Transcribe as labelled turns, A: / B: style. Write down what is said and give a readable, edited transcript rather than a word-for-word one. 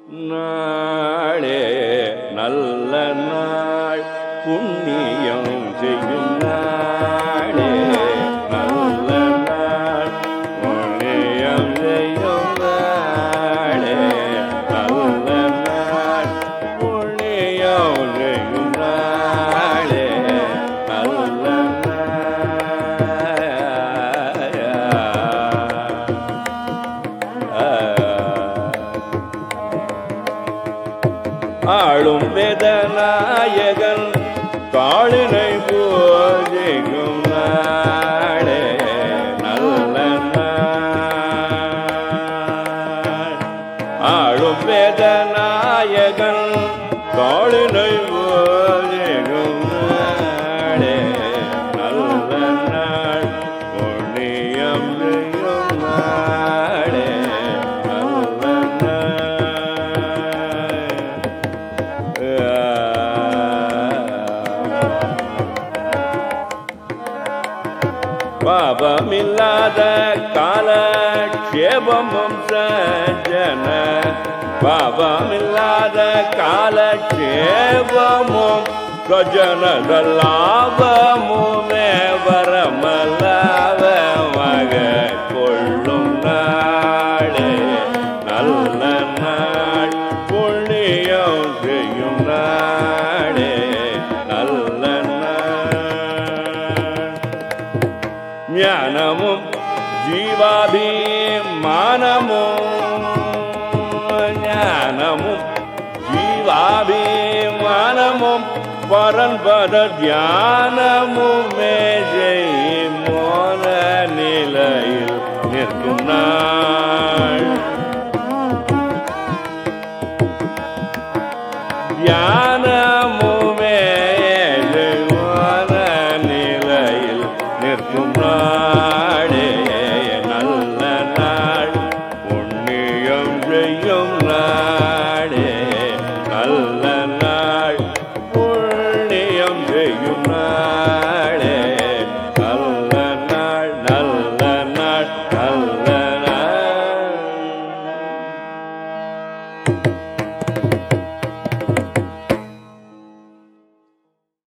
A: நாளே நல்ல நாள் புண்ணியம் செய்யும் நாளே நல்ல நாள் புண்ணியம் செய்யும் நாளே நல்ல நாள் புண்ணியம் செய்யும் நாளே நல்ல ஆளும் வேதநாயகன் காளினை பூஜைக்கும் நாளே நல்ல நாள் ஆளும் வேதநாயகன் காளினை பூஜைக்கும் நாளே நல்ல நாள் புண்ணியம் செய்யும் நாளே நல்ல பாபமில்லாத காலக்ஷேபமும் சஜ்ஜன பாபமில்லாத காலக்ஷேபமும் சஜ்ஜனத லாபமுமே வரமல்லாவமாக கொள்ளும் நாளே நல்ல நாள் புண்ணியம் செய்யும் நாளே நல்ல ஞானமும் ஜீவாபிமானமும் ஞானமும் ஜீவாபிமானமும் பரன்பத தியானமுமே மோன நிலையில் நிற்கும் நாள் தியானமுமே நிலையில் நிற்கும் நாளே நல்ல நாள் புண்ணியம் செய்யும் நாளே நல்ல நாள் புண்ணியம் செய்யும் நாள்